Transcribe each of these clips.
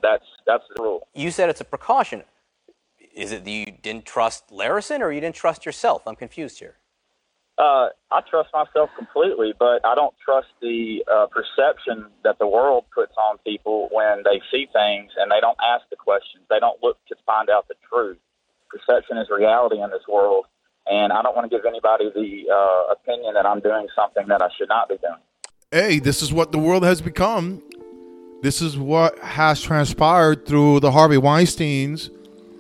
that's the rule. You said it's a precaution. Is it that you didn't trust Larison, or you didn't trust yourself? I'm confused here. I trust myself completely, but I don't trust the perception that the world puts on people when they see things and they don't ask the questions. They don't look to find out the truth. Perception is reality in this world, and I don't want to give anybody the opinion that I'm doing something that I should not be doing. Hey, this is what the world has become. This is what has transpired through the Harvey Weinsteins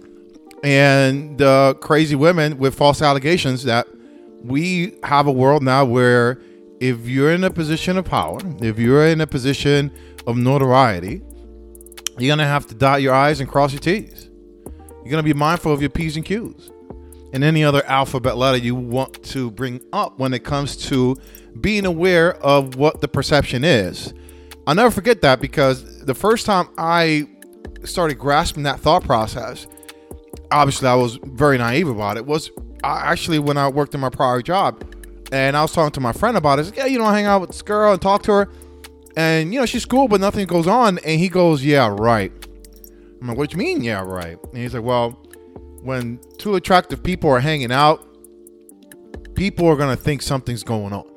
and the crazy women with false allegations, that we have a world now where if you're in a position of power, if you're in a position of notoriety, you're going to have to dot your I's and cross your T's. You're going to be mindful of your P's and Q's and any other alphabet letter you want to bring up when it comes to being aware of what the perception is. I'll never forget that, because the first time I started grasping that thought process, obviously I was very naive about it, was actually when I worked in my prior job, and I was talking to my friend about it. He's like, yeah, you know, I hang out with this girl and talk to her, and you know, she's cool, but nothing goes on. And he goes, yeah, right. I'm like, what do you mean, yeah, right? And he's like, well, when two attractive people are hanging out, people are going to think something's going on.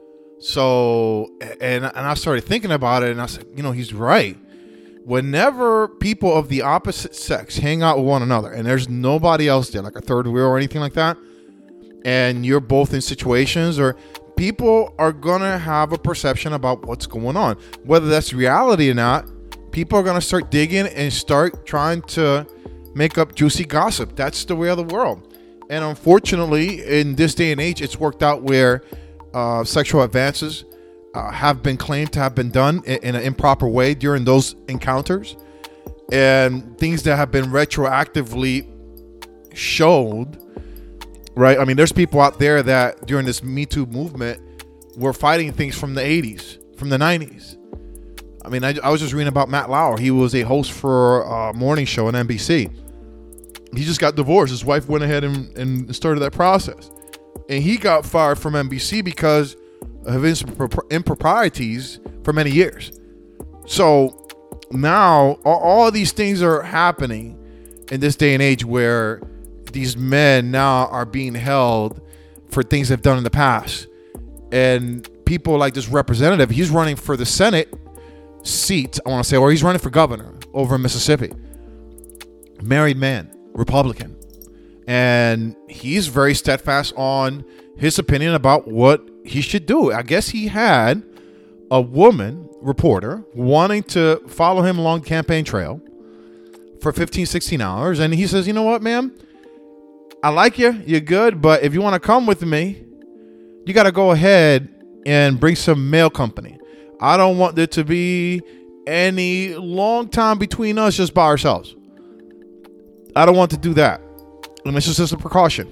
So, and I started thinking about it, and I said, you know, he's right. Whenever people of the opposite sex hang out with one another and there's nobody else there, like a third wheel or anything like that, and you're both in situations, or people are going to have a perception about what's going on. Whether that's reality or not, people are going to start digging and start trying to make up juicy gossip. That's the way of the world. And unfortunately, in this day and age, it's worked out where sexual advances have been claimed to have been done in an improper way during those encounters, and things that have been retroactively showed, right? I mean, there's people out there that during this Me Too movement were fighting things from the 80s, from the 90s. I mean, I was just reading about Matt Lauer. He was a host for a morning show on NBC. He just got divorced. His wife went ahead and started that process. And he got fired from NBC because of his improprieties for many years. So now all of these things are happening in this day and age where these men now are being held for things they've done in the past. And people like this representative, he's running for the Senate seat, I want to say, or he's running for governor over in Mississippi. Married man, Republican. And he's very steadfast on his opinion about what he should do. I guess he had a woman reporter wanting to follow him along the campaign trail for 15, 16 hours. And he says, you know what, ma'am? I like you. You're good. But if you want to come with me, you got to go ahead and bring some mail company. I don't want there to be any long time between us just by ourselves. I don't want to do that. And this is just a precaution.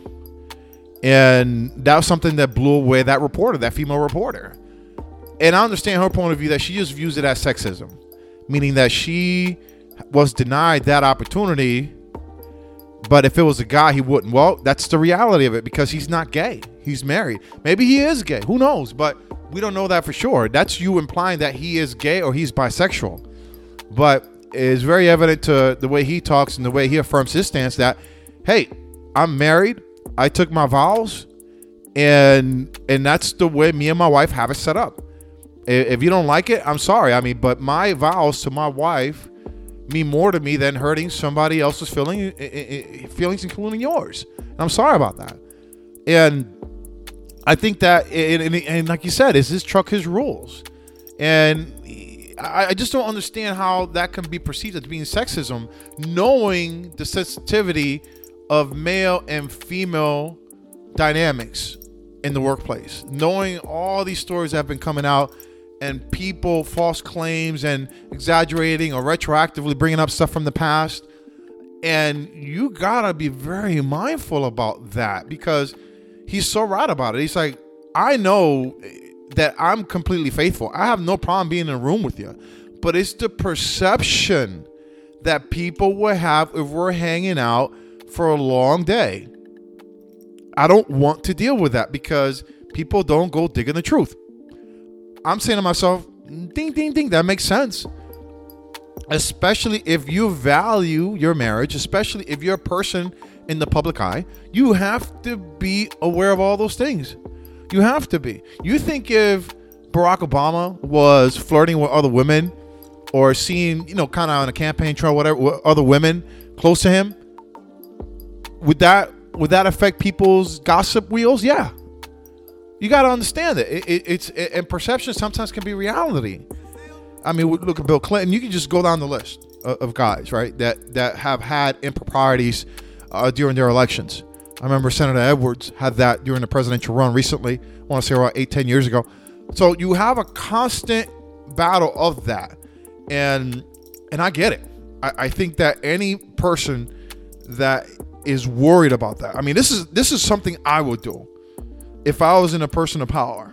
And that was something that blew away that reporter, that female reporter. And I understand her point of view, that she just views it as sexism, meaning that she was denied that opportunity. But if it was a guy, he wouldn't. Well, that's the reality of it, because he's not gay. He's married. Maybe he is gay. Who knows? But we don't know that for sure. That's you implying that he is gay or he's bisexual. But it's very evident to the way he talks and the way he affirms his stance that, hey, I'm married. I took my vows, and that's the way me and my wife have it set up. If you don't like it, I'm sorry. I mean, but my vows to my wife mean more to me than hurting somebody else's feelings, including yours. And I'm sorry about that. And I think that, and like you said, is his truck, his rules. And I just don't understand how that can be perceived as being sexism, knowing the sensitivity of male and female dynamics in the workplace, knowing all these stories that have been coming out and people, false claims and exaggerating or retroactively bringing up stuff from the past. And you gotta be very mindful about that, because he's so right about it. He's like, I know that I'm completely faithful. I have no problem being in a room with you, but it's the perception that people will have if we're hanging out for a long day. I don't want to deal with that, because people don't go digging the truth. I'm saying to myself, ding, ding, ding, that makes sense. especially if you value your marriage, especially if you're a person in the public eye, you have to be aware of all those things. You have to be. You think if Barack Obama was flirting with other women or seeing, kind of on a campaign trail, whatever, with other women close to him, would that affect people's gossip wheels? Yeah. You got to understand that and perception sometimes can be reality. I mean, look at Bill Clinton. You can just go down the list of guys, right, that have had improprieties during their elections. I remember Senator Edwards had that during the presidential run recently. I want to say about 8-10 years ago. So you have a constant battle of that, and I get it. I think that any person that is worried about that. I mean, this is something I would do if I was in a person of power.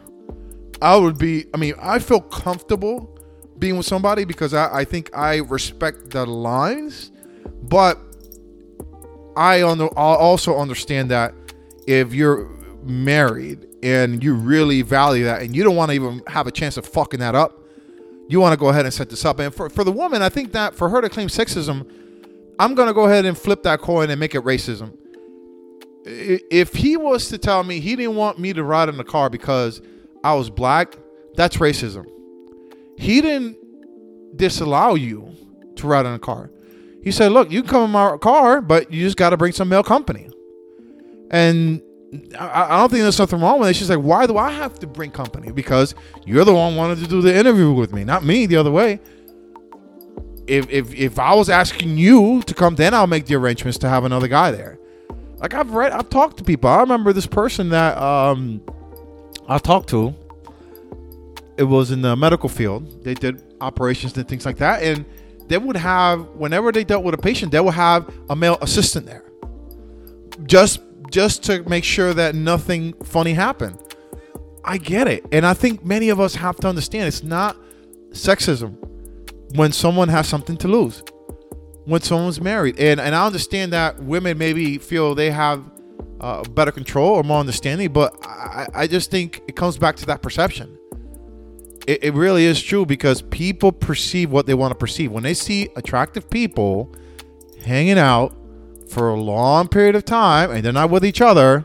I feel comfortable being with somebody because I think I respect the lines, but I also understand that if you're married and you really value that and you don't want to even have a chance of fucking that up, you want to go ahead and set this up. And for the woman, I think that for her to claim sexism, I'm going to go ahead and flip that coin and make it racism. If he was to tell me he didn't want me to ride in the car because I was black, that's racism. He didn't disallow you to ride in a car. He said, look, you can come in my car, but you just got to bring some male company. And I don't think there's something wrong with it. She's like, why do I have to bring company? Because you're the one who wanted to do the interview with me, not me the other way. If I was asking you to come, then I'll make the arrangements to have another guy there. Like I've talked to people. I remember this person that I talked to. It was in the medical field. They did operations and things like that. And they would have, whenever they dealt with a patient, they would have a male assistant there. Just to make sure that nothing funny happened. I get it. And I think many of us have to understand it's not sexism when someone has something to lose, when someone's married. And I understand that women maybe feel they have better control or more understanding, but I just think it comes back to that perception. It really is true because people perceive what they want to perceive. When they see attractive people hanging out for a long period of time and they're not with each other,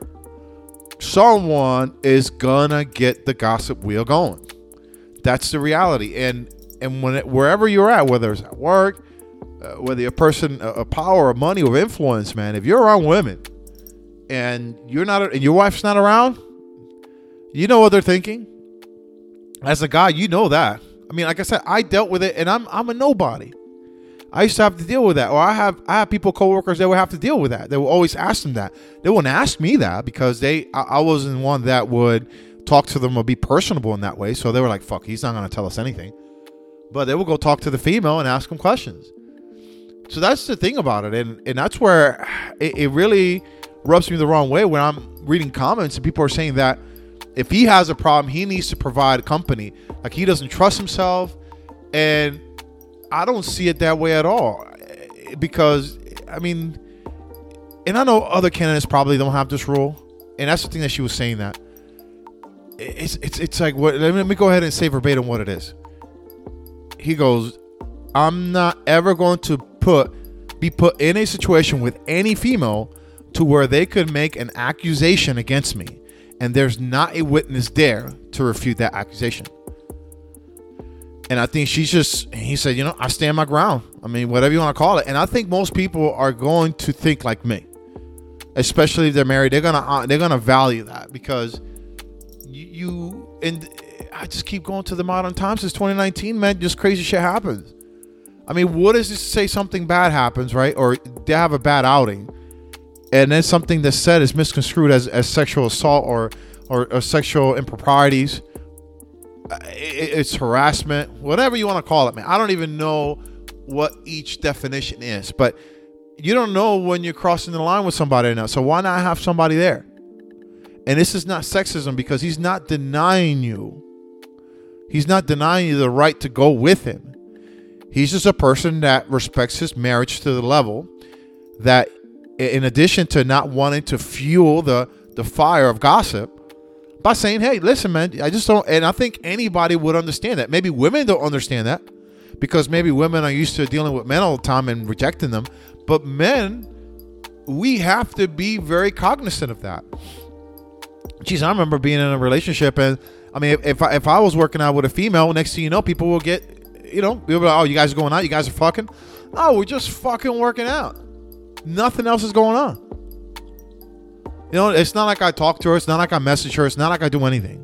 someone is gonna get the gossip wheel going. That's the reality. And wherever you're at, whether it's at work, whether you're a person of power or money or influence, man, if you're around women and you're not, and your wife's not around, you know what they're thinking. As a guy, you know that. I mean, like I said, I dealt with it, and I'm a nobody. I used to have to deal with that, or I have people, coworkers that would have to deal with that. They would always ask them that. They wouldn't ask me that because I wasn't one that would talk to them or be personable in that way. So they were like, "Fuck, he's not gonna tell us anything." But they would go talk to the female and ask them questions. So that's the thing about it, and that's where it really rubs me the wrong way when I'm reading comments and people are saying that if he has a problem, he needs to provide company. Like he doesn't trust himself. And I don't see it that way at all. Because, I mean, and I know other candidates probably don't have this rule. And that's the thing that she was saying that. It's like, what? Let me go ahead and say verbatim what it is. He goes, I'm not ever going to be put in a situation with any female to where they could make an accusation against me. And there's not a witness there to refute that accusation. And I think he said, I stand my ground. I mean, whatever you want to call it. And I think most people are going to think like me, especially if they're married. They're gonna value that because and I just keep going to the modern times. Since 2019, man, just crazy shit happens. I mean, what is this to say something bad happens, right? Or they have a bad outing. And then something that's said is misconstrued as sexual assault or sexual improprieties. It's harassment, whatever you want to call it, man. I don't even know what each definition is, but you don't know when you're crossing the line with somebody or not. So why not have somebody there? And this is not sexism because he's not denying you. He's not denying you the right to go with him. He's just a person that respects his marriage to the level that, in addition to not wanting to fuel the fire of gossip by saying, hey, listen, man, I just don't. And I think anybody would understand that. Maybe women don't understand that. because maybe women are used to dealing with men all the time and rejecting them. But men, we have to be very cognizant of that. Geez, I remember being in a relationship, and I mean, if I was working out with a female, next thing you know, people will get, people will be like, oh, you guys are going out? You guys are fucking? Oh, we're just fucking working out. Nothing else is going on. It's not like I talk to her. It's not like I message her. It's not like I do anything.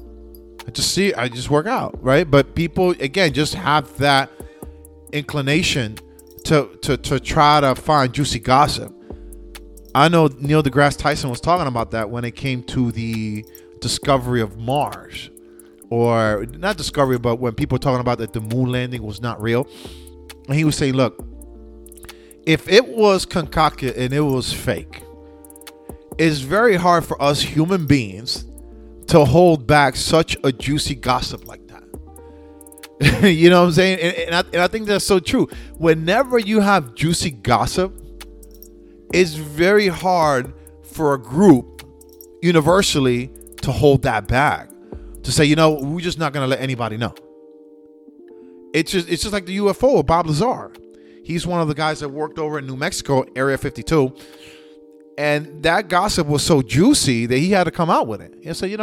I just work out, right? But people, again, just have that inclination to try to find juicy gossip. I know Neil deGrasse Tyson was talking about that when it came to the discovery of Mars. Or not discovery, but when people were talking about that the moon landing was not real. And he was saying, look, if it was concocted and it was fake, it's very hard for us human beings to hold back such a juicy gossip like that. You know what I'm saying? And I think that's so true. Whenever you have juicy gossip, it's very hard for a group universally to hold that back. To say, we're just not going to let anybody know. It's just like the UFO of Bob Lazar. He's one of the guys that worked over in New Mexico, Area 52. And that gossip was so juicy that he had to come out with it. He said,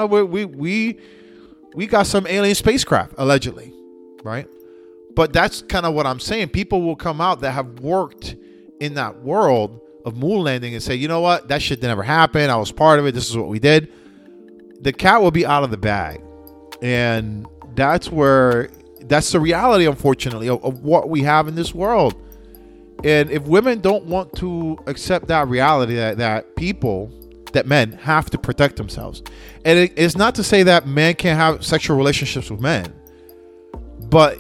we got some alien spacecraft, allegedly, right? But that's kind of what I'm saying. People will come out that have worked in that world of moon landing and say, you know what? That shit never happened. I was part of it. This is what we did. The cat will be out of the bag. And that's the reality, unfortunately, of what we have in this world. And if women don't want to accept that reality, that men have to protect themselves. And it's not to say that men can't have sexual relationships with men, but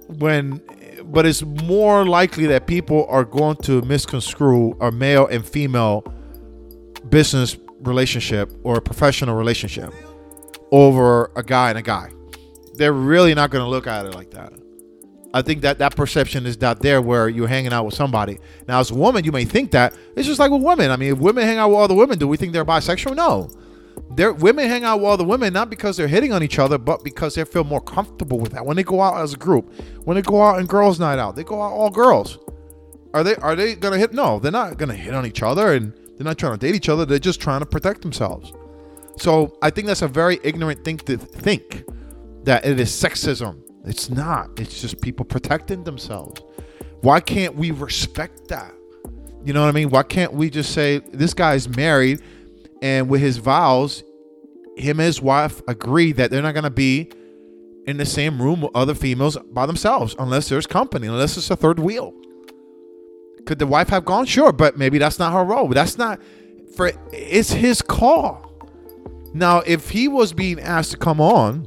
it's more likely that people are going to misconstrue a male and female business relationship or a professional relationship over a guy and a guy. They're really not going to look at it like that. I think that perception is not there where you're hanging out with somebody. Now, as a woman, you may think that. It's just like with women. I mean, if women hang out with other women, do we think they're bisexual? No. Women hang out with other women not because they're hitting on each other, but because they feel more comfortable with that. When they go out as a group, when they go out in girls' night out, they go out all girls. Are they going to hit? No, they're not going to hit on each other, and they're not trying to date each other. They're just trying to protect themselves. So I think that's a very ignorant thing to think, that it is sexism. It's not. It's just people protecting themselves. Why can't we respect that? You know what I mean? Why can't we just say, this guy's married, and with his vows, him and his wife agree that they're not going to be in the same room with other females by themselves unless there's company, unless it's a third wheel. Could the wife have gone? Sure, but maybe that's not her role. But that's not it's his call. Now, if he was being asked to come on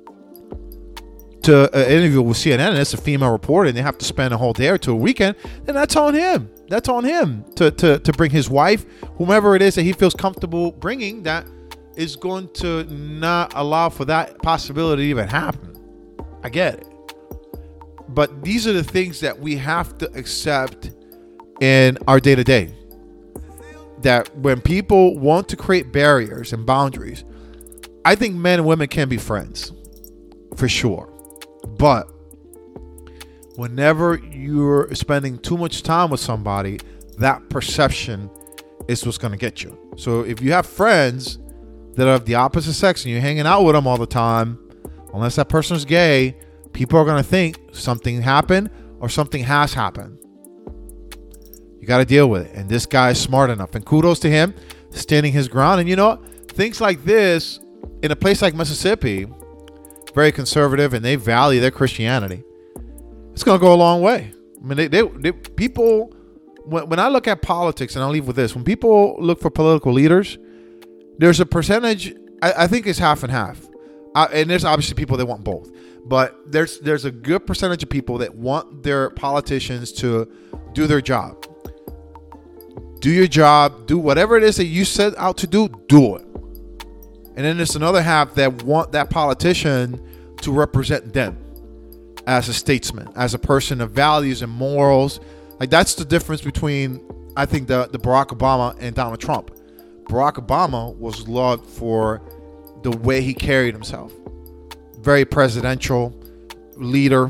to an interview with CNN, and it's a female reporter, and they have to spend a whole day or two a weekend, then that's on him. That's on him to bring his wife, whomever it is that he feels comfortable bringing, that is going to not allow for that possibility to even happen. I get it. But these are the things that we have to accept in our day-to-day. That when people want to create barriers and boundaries, I think men and women can be friends, for sure. But whenever you're spending too much time with somebody, that perception is what's going to get you. So if you have friends that are of the opposite sex and you're hanging out with them all the time, unless that person's gay, people are going to think something happened or something has happened. You got to deal with it. And this guy is smart enough. And kudos to him, standing his ground. And you know what? Things like this, in a place like Mississippi, very conservative, and they value their Christianity, it's going to go a long way. I mean, they people, when I look at politics, and I'll leave with this, when people look for political leaders, there's a percentage, I think it's half and half. And there's obviously people that want both. But there's a good percentage of people that want their politicians to do their job. Do your job. Do whatever it is that you set out to do it. And then there's another half that want that politician to represent them as a statesman, as a person of values and morals. Like, that's the difference between, I think, the Barack Obama and Donald Trump. Barack Obama was loved for the way he carried himself. Very presidential leader,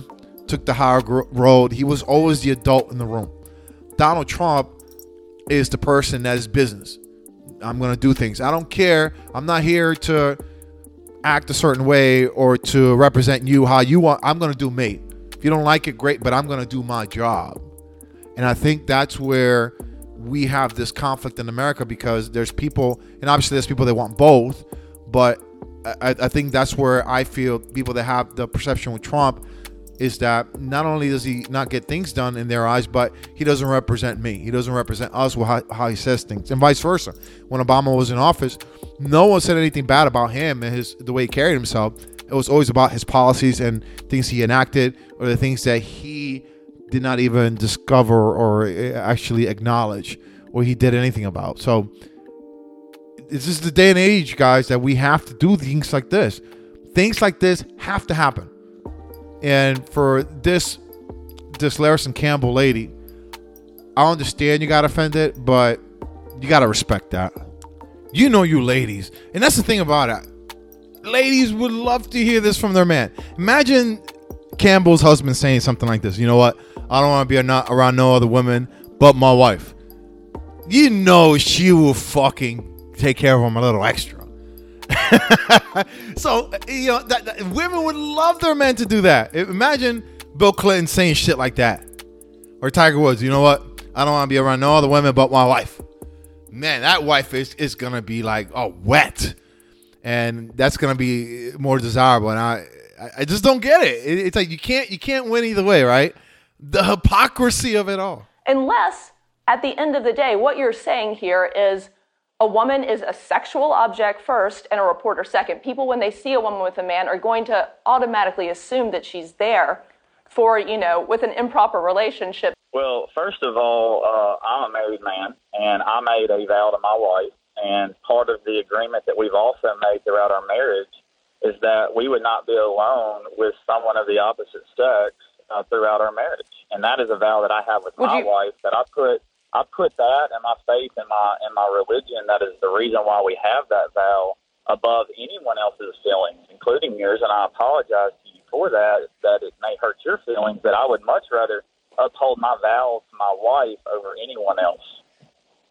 took the higher road. He was always the adult in the room. Donald Trump is the person that is business. I'm going to do things. I don't care. I'm not here to act a certain way or to represent you how you want. I'm going to do me. If you don't like it, great, but I'm going to do my job. And I think that's where we have this conflict in America, because there's people, and obviously there's people that want both, but I think that's where I feel people that have the perception with Trump is that not only does he not get things done in their eyes, but he doesn't represent me. He doesn't represent us with how he says things, and vice versa. When Obama was in office, no one said anything bad about him and the way he carried himself. It was always about his policies and things he enacted, or the things that he did not even discover or actually acknowledge, or he did anything about. So this is the day and age, guys, that we have to do things like this. Things like this have to happen. And for this Larison Campbell lady, I understand you got offended, but you got to respect that. You know, you ladies. And that's the thing about it. Ladies would love to hear this from their man. Imagine Campbell's husband saying something like this. You know what? I don't want to be around no other women but my wife. You know she will fucking take care of him a little extra. So, you know, that women would love their men to do that. Imagine Bill Clinton saying shit like that. Or Tiger Woods. You know what? I don't want to be around no other women but my wife. Man, that wife is going to be like, wet. And that's going to be more desirable. And I just don't get it. It's like you can't win either way, right? The hypocrisy of it all. Unless, at the end of the day, what you're saying here is a woman is a sexual object first and a reporter second. People, when they see a woman with a man, are going to automatically assume that she's there for, with an improper relationship. Well, first of all, I'm a married man, and I made a vow to my wife. And part of the agreement that we've also made throughout our marriage is that we would not be alone with someone of the opposite sex throughout our marriage. And that is a vow that I have with my wife, that I put that and my faith and my religion. That is the reason why we have that vow above anyone else's feelings, including yours. And I apologize to you for that it may hurt your feelings, but I would much rather uphold my vow to my wife over anyone else.